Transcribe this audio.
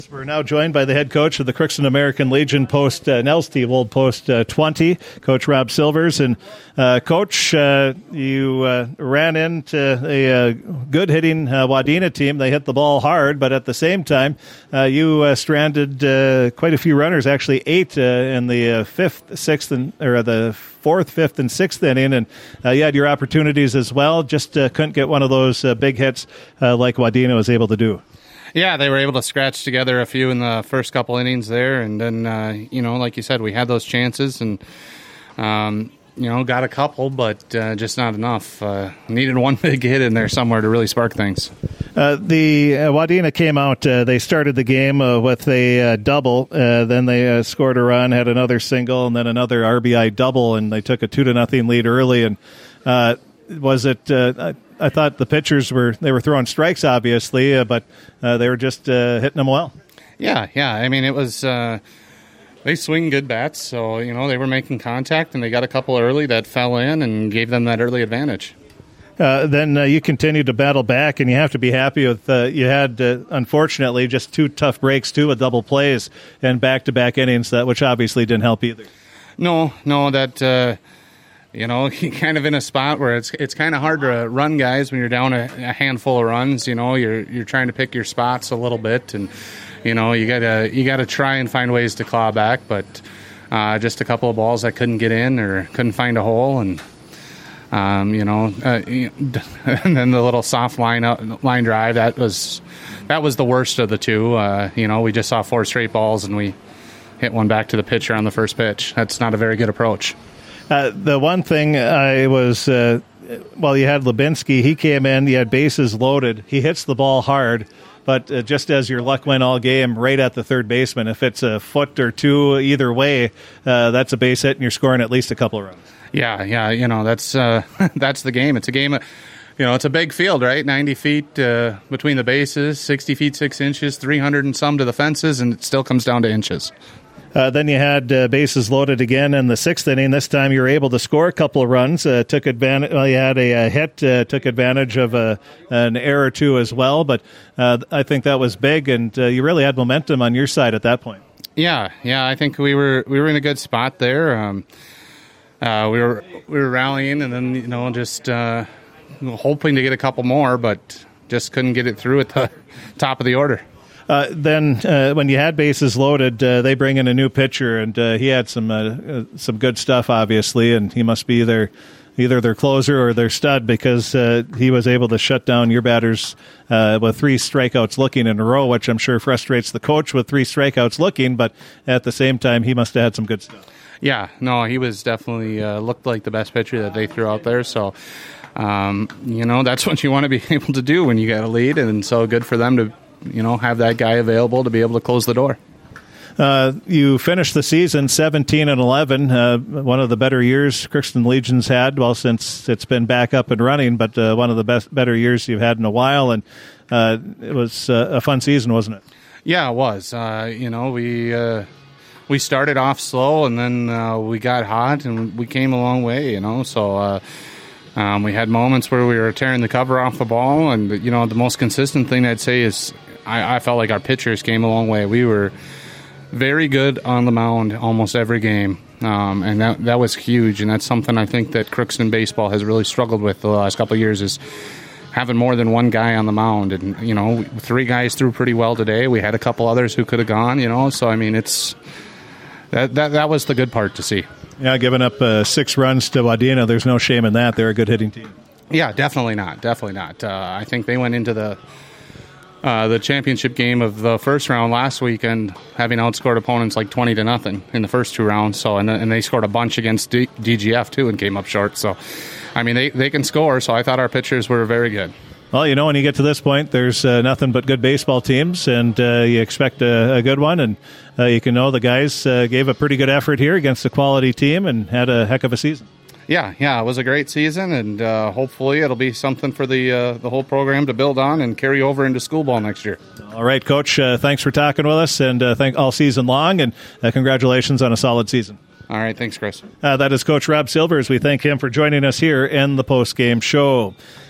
We're now joined by the head coach of the Crookston American Legion post, Nels T-Wold post 20, Coach Rob Silvers. And Coach, you ran into a good hitting Wadena team. They hit the ball hard, but at the same time, you stranded quite a few runners, actually 8 in the the fourth, fifth, and sixth inning, and you had your opportunities as well. Just couldn't get one of those big hits like Wadena was able to do. Yeah, they were able to scratch together a few in the first couple innings there, and then, like you said, we had those chances and, got a couple, but just not enough. Needed one big hit in there somewhere to really spark things. The Wadena came out, they started the game with a double, then they scored a run, had another single, and then another RBI double, and they took a 2-0 lead early, and was it... I thought the pitchers were throwing strikes, obviously, but they were just hitting them well. Yeah. I mean, it was they swing good bats, so they were making contact, and they got a couple early that fell in and gave them that early advantage. Then you continued to battle back, and you have to be happy with you had, unfortunately, just 2 tough breaks, too, with double plays and back-to-back innings, which obviously didn't help either. No, that. You're kind of in a spot where it's kind of hard to run guys when you're down a handful of runs. You're trying to pick your spots a little bit, and you gotta try and find ways to claw back. But just a couple of balls that couldn't get in or couldn't find a hole, and and then the little soft line drive that was the worst of the two. We just saw 4 straight balls, and we hit one back to the pitcher on the first pitch. That's not a very good approach. The one thing I was, you had Lubinsky. He came in, you had bases loaded. He hits the ball hard, but just as your luck went all game, right at the third baseman. If it's a foot or two either way, that's a base hit, and you're scoring at least a couple of runs. Yeah. That's that's the game. It's a game. It's a big field, right? 90 feet between the bases, 60 feet 6 inches, 300 and some to the fences, and it still comes down to inches. Then you had bases loaded again in the 6th inning. This time you were able to score a couple of runs. Took advantage. You had a hit. Took advantage of an error or two as well. But I think that was big, and you really had momentum on your side at that point. Yeah. I think we were in a good spot there. We were rallying, and then just hoping to get a couple more, but just couldn't get it through at the top of the order. Then when you had bases loaded, they bring in a new pitcher, and he had some good stuff, obviously, and he must be either their closer or their stud, because he was able to shut down your batters with 3 strikeouts looking in a row, which I'm sure frustrates the coach with 3 strikeouts looking, but at the same time, he must have had some good stuff. Yeah, no, he was definitely looked like the best pitcher that they threw out there, so that's what you want to be able to do when you got a lead, and so good for them to have that guy available to be able to close the door. You finished the season 17-11, one of the better years Crookston Legion's had, since it's been back up and running, but one of the better years you've had in a while, and it was a fun season, wasn't it? Yeah, it was. We started off slow, and then we got hot, and we came a long way, so... we had moments where we were tearing the cover off the ball, and the most consistent thing I'd say is I felt like our pitchers came a long way. We were very good on the mound almost every game, and that was huge, and that's something I think that Crookston baseball has really struggled with the last couple of years, is having more than one guy on the mound. And 3 guys threw pretty well today. We had a couple others who could have gone, so I mean, it's that was the good part to see. Yeah, giving up 6 runs to Wadena, there's no shame in that. They're a good hitting team. Yeah, definitely not. I think they went into the championship game of the first round last weekend having outscored opponents like 20-0 in the first 2 rounds. So and they scored a bunch against DGF too and came up short. So, I mean, they can score. So I thought our pitchers were very good. Well, when you get to this point, there's nothing but good baseball teams, and you expect a good one. And you can know the guys gave a pretty good effort here against a quality team and had a heck of a season. Yeah, it was a great season, and hopefully it'll be something for the whole program to build on and carry over into school ball next year. All right, Coach, thanks for talking with us, and thank all season long, and congratulations on a solid season. All right, thanks, Chris. That is Coach Rob Silvers. We thank him for joining us here in the post-game show.